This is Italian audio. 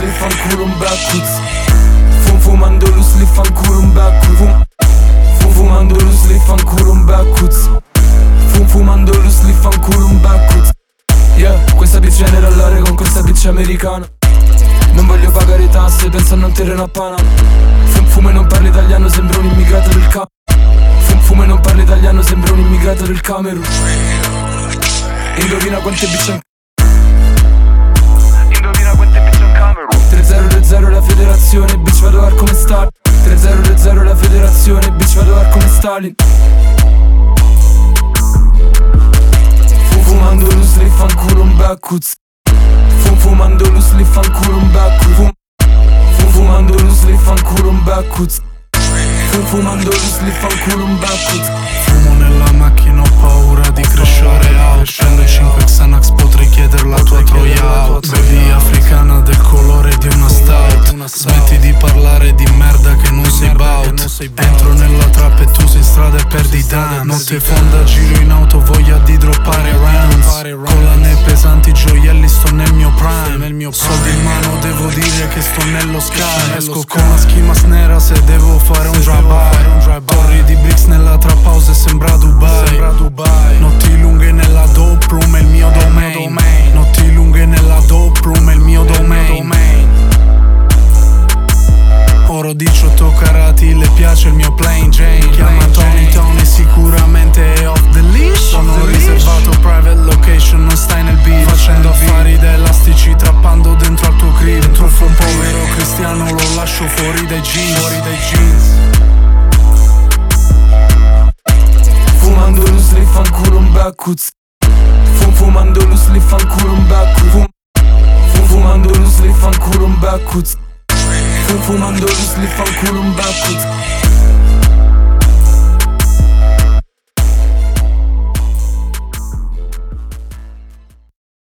li fanculo un backwards. Fumando lus li fanculo un backwards. Fumando lus li fanculo un backwards. Fumando lus li fanculo un backwards. Yeah, questa bitch viene all'aria con questa bitch americana. Non voglio pagare tasse, pensando a un terreno a Panama. Fumo e non parlo italiano, sembra un immigrato del Fumo e non parlo italiano, sembra un immigrato del Camerun. Indovina quante bitch. Indovina quante bitch in Camerun. 3-0 la federazione, bitch vado a come Stalin. 3-0 la federazione, bitch vado a come Stalin. Fumando lus li fanculo un backwards. Fumando lus li fanculo un backwards. Fumando lus li fanculo un backwards. Fumando lus li fanculo un backwards. Fumo nella macchina, ho paura di crashare out. Prendo 5 Xanax, potrei chiedere la tua out. Baby africana del colore di una stout. Smetti di parlare di merda che non sei bout. Entro nella trap e tu sei in strada e perdi dance. Notte fonda, giro in auto, voglia di droppare rounds. Collane pesanti, gioielli, sto nel mio prime. Soldi in mano, devo dire che sto nello sky. Esco con la schimas nera se devo fare un drive-by. Torri di bricks nella trap house e sembra Dubai. Notti lunghe nella dope room è il mio domain. Notti lunghe nella dope room è il mio domain. Oro 18 carati, le piace il mio plain Jane. Chiama Tony, sicuramente è off the leash. Sono riservato private location, non stai nel beat. Facendo affari da elastici, trappando dentro al tuo crib. Truffo un povero cristiano, lo lascio fuori dai jeans. Fumando lus li fanculo un backwards. Fumando lus li fanculo un backwards. Fumando lus li fanculo un backwards. Fumando lus li fanculo un backwards.